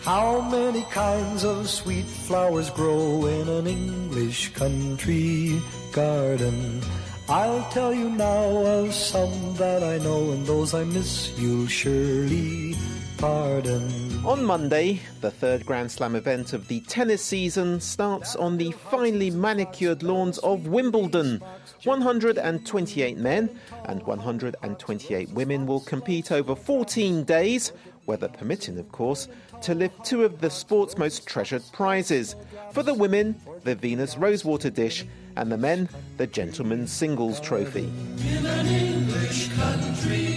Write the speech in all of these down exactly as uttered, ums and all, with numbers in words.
How many kinds of sweet flowers grow in an English country garden? I'll tell you now of some that I know, and those I miss you'll surely pardon. On Monday, the third Grand Slam event of the tennis season starts on the finely manicured lawns of Wimbledon. one hundred twenty-eight men and one hundred twenty-eight women will compete over fourteen days, weather permitting of course, to lift two of the sport's most treasured prizes. For the women, the Venus Rosewater Dish, and the men, the Gentleman's Singles Trophy. In an English country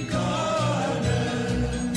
garden.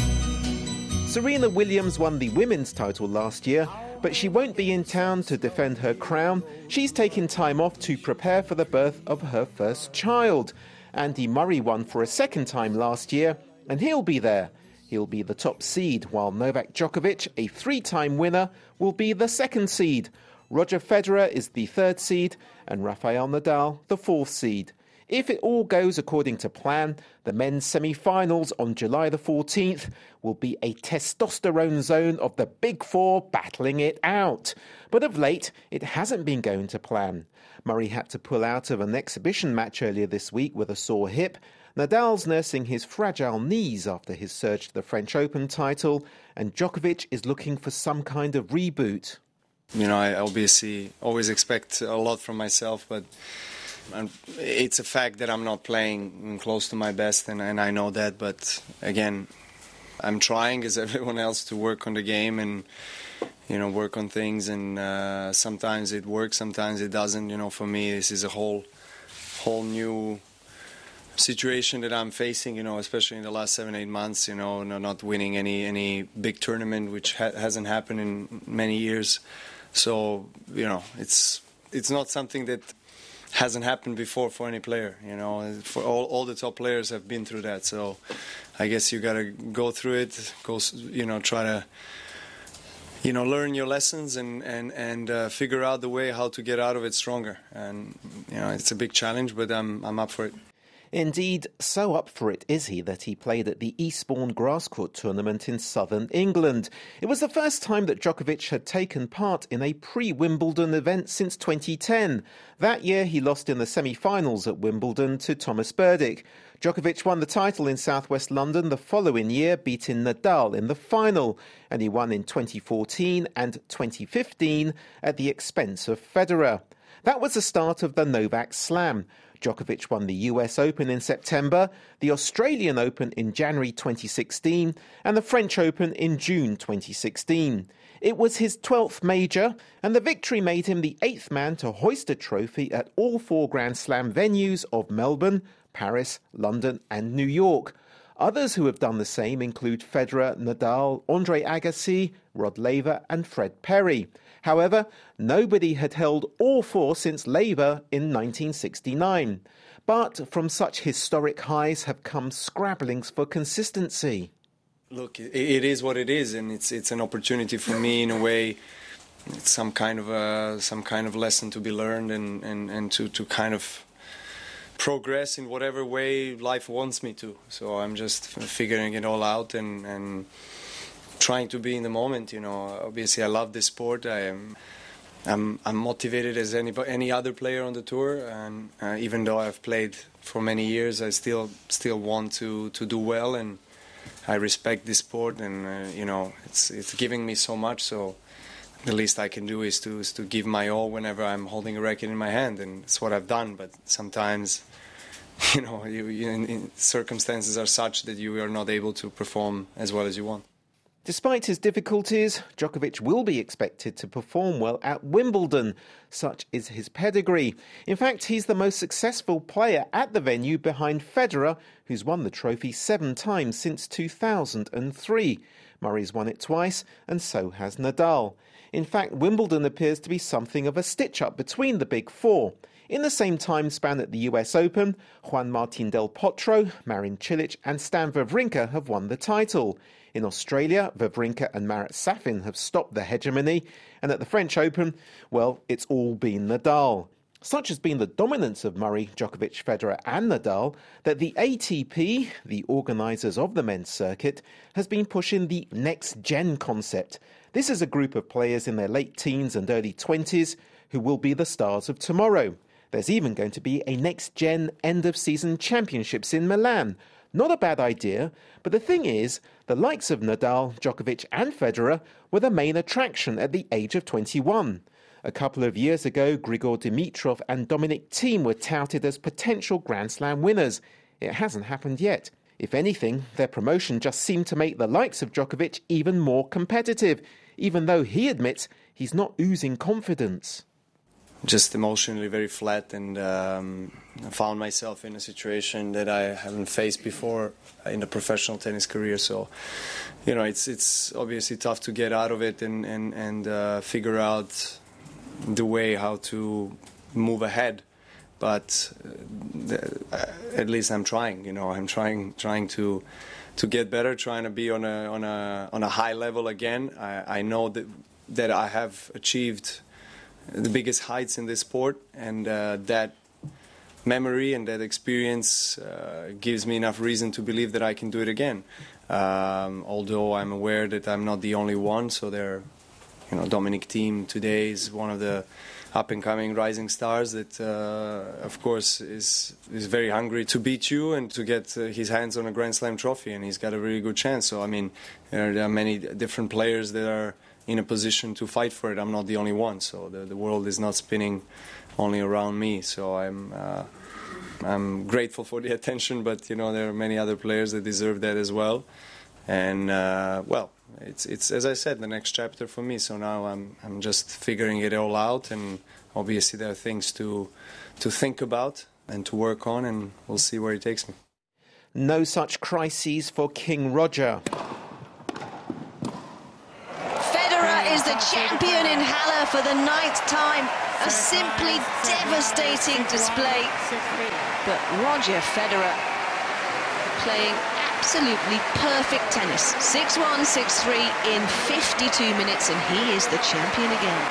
Serena Williams won the women's title last year, but she won't be in town to defend her crown. She's taken time off to prepare for the birth of her first child. Andy Murray won for a second time last year, and he'll be there. He'll be the top seed, while Novak Djokovic, a three-time winner, will be the second seed. Roger Federer is the third seed, and Rafael Nadal the fourth seed. If it all goes according to plan, the men's semi-finals on July the fourteenth will be a testosterone zone of the Big Four battling it out. But of late, it hasn't been going to plan. Murray had to pull out of an exhibition match earlier this week with a sore hip. Nadal's nursing his fragile knees after his surge to the French Open title, and Djokovic is looking for some kind of reboot. You know, I obviously always expect a lot from myself, but it's a fact that I'm not playing close to my best, and, and I know that. But again, I'm trying, as everyone else, to work on the game and, you know, work on things. And uh, sometimes it works, sometimes it doesn't. You know, for me, this is a whole, whole new situation that I'm facing, you know, especially in the last seven, eight months, you know, not winning any any big tournament, which ha- hasn't happened in many years. So, you know, it's it's not something that hasn't happened before for any player, you know. For all, all the top players have been through that. So I guess you got to go through it, go, you know, try to, you know, learn your lessons and, and, and uh, figure out the way how to get out of it stronger. And, you know, it's a big challenge, but I'm I'm up for it. Indeed, so up for it is he that he played at the Eastbourne Grass Court tournament in southern England. It was the first time that Djokovic had taken part in a pre-Wimbledon event since twenty ten. That year he lost in the semi-finals at Wimbledon to Thomas Berdych. Djokovic won the title in southwest London the following year, beating Nadal in the final, and he won in twenty fourteen and twenty fifteen at the expense of Federer. That was the start of the Novak Slam. Djokovic won the U S Open in September, the Australian Open in January twenty sixteen, and the French Open in June twenty sixteen. It was his twelfth major, and the victory made him the eighth man to hoist a trophy at all four Grand Slam venues of Melbourne, Paris, London and New York. Others who have done the same include Federer, Nadal, Andre Agassi, Rod Laver and Fred Perry. However, nobody had held all four since Laver in nineteen sixty-nine. But from such historic highs have come scrabblings for consistency. Look, it is what it is, and it's it's an opportunity for me in a way. It's some kind of a, some kind of lesson to be learned, and, and, and to, to kind of progress in whatever way life wants me to. So I'm just figuring it all out and, and trying to be in the moment. You know, obviously I love this sport. I am, I'm, I'm motivated as any any other player on the tour, and uh, even though I've played for many years, I still still want to, to do well, and I respect this sport, and uh, you know, it's it's giving me so much. So the least I can do is to is to give my all whenever I'm holding a racket in my hand, and it's what I've done. But sometimes, you know, you, you in, in circumstances are such that you are not able to perform as well as you want. Despite his difficulties, Djokovic will be expected to perform well at Wimbledon. Such is his pedigree. In fact, he's the most successful player at the venue behind Federer, who's won the trophy seven times since two thousand three. Murray's won it twice, and so has Nadal. In fact, Wimbledon appears to be something of a stitch-up between the big four. In the same time span at the U S Open, Juan Martín del Potro, Marin Cilic and Stan Wawrinka have won the title. In Australia, Wawrinka and Marat Safin have stopped the hegemony. And at the French Open, well, it's all been Nadal. Such has been the dominance of Murray, Djokovic, Federer and Nadal that the A T P, the organisers of the men's circuit, has been pushing the next-gen concept. This is a group of players in their late teens and early twenties who will be the stars of tomorrow. There's even going to be a next-gen end-of-season championships in Milan. Not a bad idea, but the thing is, the likes of Nadal, Djokovic and Federer were the main attraction at the age of twenty-one. A couple of years ago, Grigor Dimitrov and Dominic Thiem were touted as potential Grand Slam winners. It hasn't happened yet. If anything, their promotion just seemed to make the likes of Djokovic even more competitive, even though he admits he's not oozing confidence. Just emotionally very flat, and um, I found myself in a situation that I haven't faced before in a professional tennis career. So, you know, it's it's obviously tough to get out of it and, and, and uh, figure out the way how to move ahead, but uh, at least I'm trying. You know, I'm trying trying to to get better, trying to be on a on a on a high level again. I, I know that that I have achieved the biggest heights in this sport, and uh, that memory and that experience uh, gives me enough reason to believe that I can do it again. Um, although I'm aware that I'm not the only one, so there. You know, Dominic Thiem today is one of the up-and-coming rising stars that, uh, of course, is is very hungry to beat you and to get uh, his hands on a Grand Slam trophy, and he's got a really good chance. So, I mean, there are many different players that are in a position to fight for it. I'm not the only one, so the, the world is not spinning only around me. So I'm uh, I'm grateful for the attention, but, you know, there are many other players that deserve that as well. And, uh, well, It's, it's as I said, the next chapter for me. So now I'm I'm just figuring it all out, and obviously there are things to to think about and to work on, and we'll see where it takes me. No such crises for King Roger. Federer is the champion in Halle for the ninth time. A simply devastating display. But Roger Federer playing absolutely perfect tennis. six one, six three in fifty-two minutes, and he is the champion again.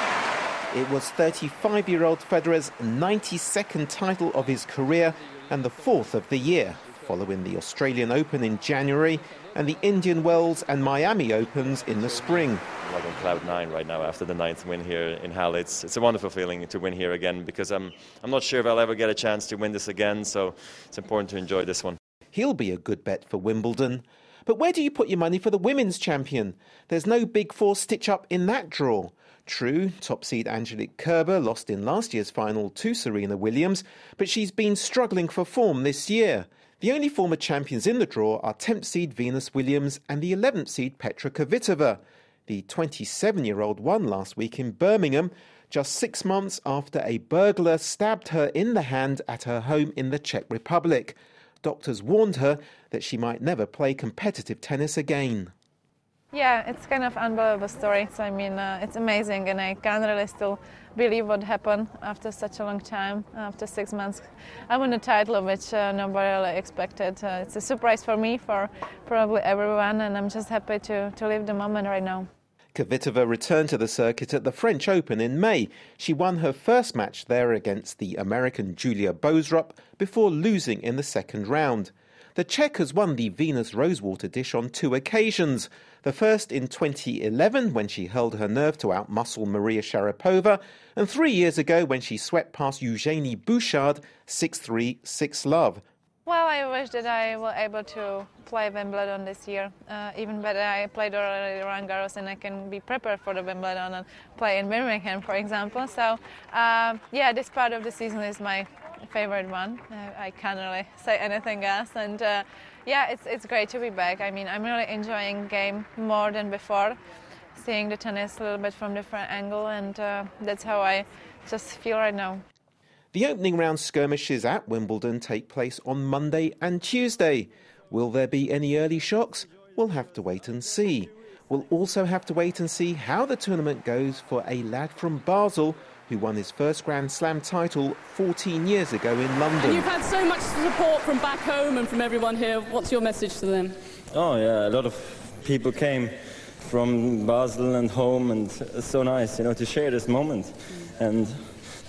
It was thirty-five-year-old Federer's ninety-second title of his career and the fourth of the year, following the Australian Open in January and the Indian Wells and Miami Opens in the spring. I'm like on cloud nine right now after the ninth win here in Halle. It's, it's a wonderful feeling to win here again, because I'm, I'm not sure if I'll ever get a chance to win this again, so it's important to enjoy this one. He'll be a good bet for Wimbledon. But where do you put your money for the women's champion? There's no big four stitch-up in that draw. True, top seed Angelique Kerber lost in last year's final to Serena Williams, but she's been struggling for form this year. The only former champions in the draw are tenth seed Venus Williams and the eleventh seed Petra Kvitova. The twenty-seven-year-old won last week in Birmingham, just six months after a burglar stabbed her in the hand at her home in the Czech Republic. Doctors warned her that she might never play competitive tennis again. Yeah, it's kind of unbelievable story. So, I mean, uh, it's amazing, and I can't really still believe what happened after such a long time, after six months. I won a title, which uh, nobody really expected. Uh, it's a surprise for me, for probably everyone, and I'm just happy to, to live the moment right now. Kvitova returned to the circuit at the French Open in May. She won her first match there against the American Julia Boesrup before losing in the second round. The Czech has won the Venus Rosewater dish on two occasions. The first in twenty eleven when she held her nerve to outmuscle Maria Sharapova, and three years ago when she swept past Eugenie Bouchard six three, six love. Well, I wish that I were able to play Wimbledon this year. Uh, even better, I played already Roland Garros, and I can be prepared for the Wimbledon and play in Birmingham, for example. So, uh, yeah, this part of the season is my favorite one. Uh, I can't really say anything else. And uh, yeah, it's it's great to be back. I mean, I'm really enjoying game more than before, seeing the tennis a little bit from a different angle, and uh, that's how I just feel right now. The opening round skirmishes at Wimbledon take place on Monday and Tuesday. Will there be any early shocks? We'll have to wait and see. We'll also have to wait and see how the tournament goes for a lad from Basel who won his first Grand Slam title fourteen years ago in London. And you've had so much support from back home and from everyone here. What's your message to them? Oh, yeah, a lot of people came from Basel and home, and it's so nice, you know, to share this moment. And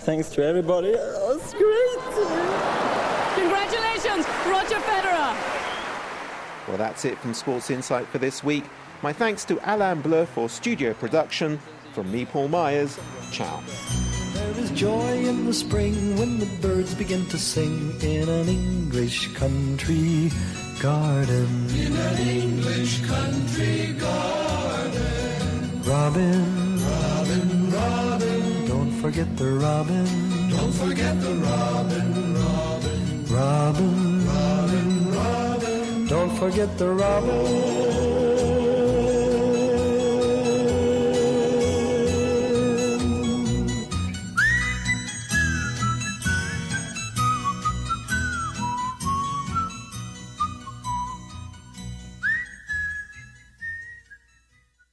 Thanks to everybody. Oh, it's great. Congratulations, Roger Federer. Well, that's it from Sports Insight for this week. My thanks to Alain Bleu for studio production. From me, Paul Myers, ciao. There is joy in the spring when the birds begin to sing in an English country garden. In an English country garden. Robin, Robin, Robin. Don't forget the robin. Don't forget the robin, Robin. Robin, Robin, Robin. Don't forget the robin.